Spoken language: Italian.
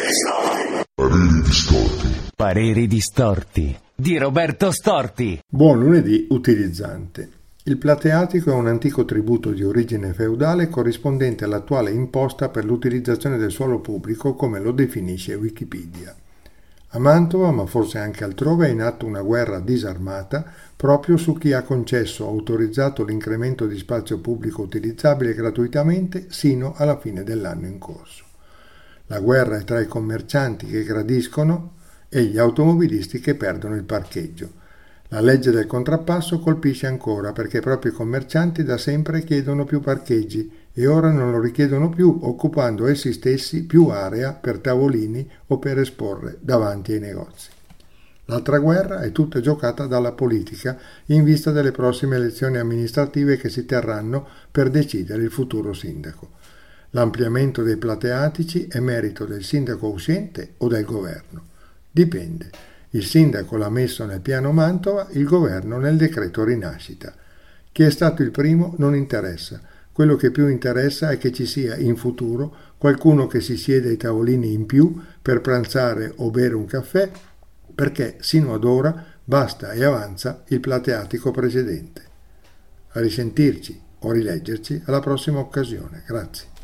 Pareri distorti. Pareri distorti di Roberto Storti. Buon lunedì utilizzante. Il plateatico è un antico tributo di origine feudale corrispondente all'attuale imposta per l'utilizzazione del suolo pubblico, come lo definisce Wikipedia. A Mantova, ma forse anche altrove, è in atto una guerra disarmata proprio su chi ha concesso o autorizzato l'incremento di spazio pubblico utilizzabile gratuitamente sino alla fine dell'anno in corso. La guerra è tra i commercianti che gradiscono e gli automobilisti che perdono il parcheggio. La legge del contrappasso colpisce ancora perché proprio i commercianti da sempre chiedono più parcheggi e ora non lo richiedono più, occupando essi stessi più area per tavolini o per esporre davanti ai negozi. L'altra guerra è tutta giocata dalla politica in vista delle prossime elezioni amministrative che si terranno per decidere il futuro sindaco. L'ampliamento dei plateatici è merito del sindaco uscente o del governo? Dipende. Il sindaco l'ha messo nel piano Mantova, il governo nel decreto rinascita. Chi è stato il primo non interessa. Quello che più interessa è che ci sia in futuro qualcuno che si siede ai tavolini in più per pranzare o bere un caffè, perché sino ad ora basta e avanza il plateatico precedente. A risentirci o rileggerci alla prossima occasione. Grazie.